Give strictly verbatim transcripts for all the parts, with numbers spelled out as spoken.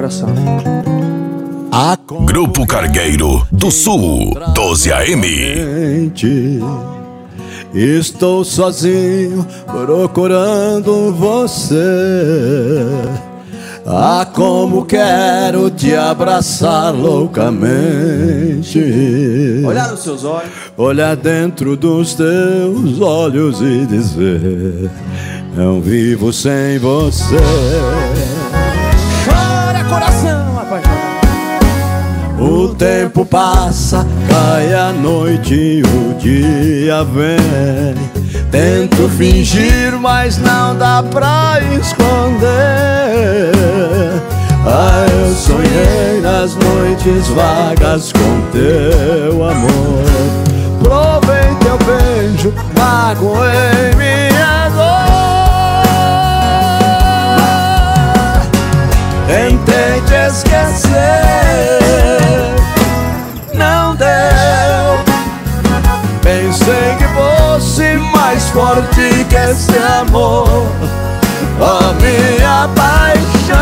coração. Grupo Cargueiro do Sul, doze A M. Estou sozinho procurando você. Ah, como quero te abraçar loucamente. Olhar nos seus olhos, olhar dentro dos teus olhos e dizer: não vivo sem você. chora coração apaixonado. O tempo passa, cai a noite e o dia vem. Tento fingir, mas não dá pra esconder. Ah, eu sonhei nas noites vagas com teu amor. Provei teu beijo, magoei minha dor. Tentei te esquecer, não deu. Pensei que fosse mais forte que esse amor. A minha paixão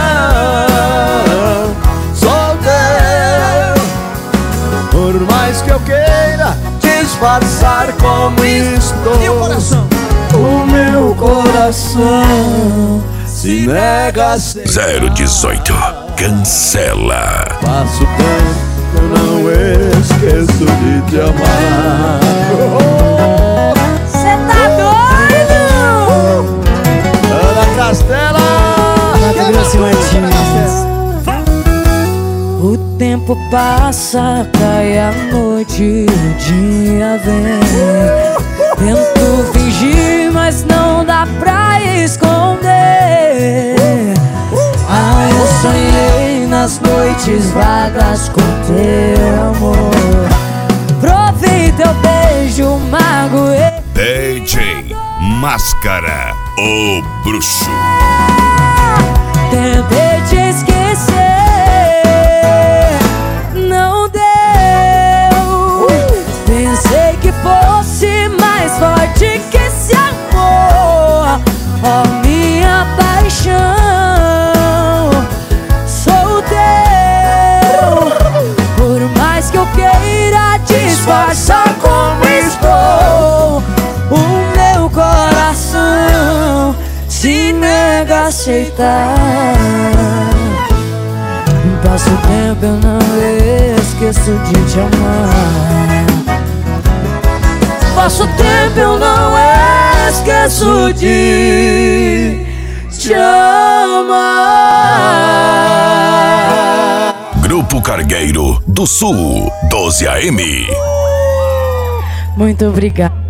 sou teu. Por mais que eu queira disfarçar como estou, E o coração? o meu coração se nega a ser. zero dezoito, cancela. Passo tempo, eu não esqueço de te amar. Cê tá doido? Ana Castela, Mato Grosso e Martins. O tempo passa, cai a noite e o dia vem. Tento fingir, mas não dá pra esconder. Ah, eu sonhei nas noites vagas com teu amor. Provei teu beijo, magoei. D J Máscara, o bruxo. Tentei te esquecer, não deu. Pensei que fosse mais forte que esse amor. Ó, minha paixão, sou teu. Por mais que eu queira disfarçar como estou, o meu coração se nega a aceitar. Passo o tempo, eu não esqueço de te amar. Passo o tempo, eu não esqueço de te amar. Grupo Cargueiro do Sul, doze A M. Muito obrigada.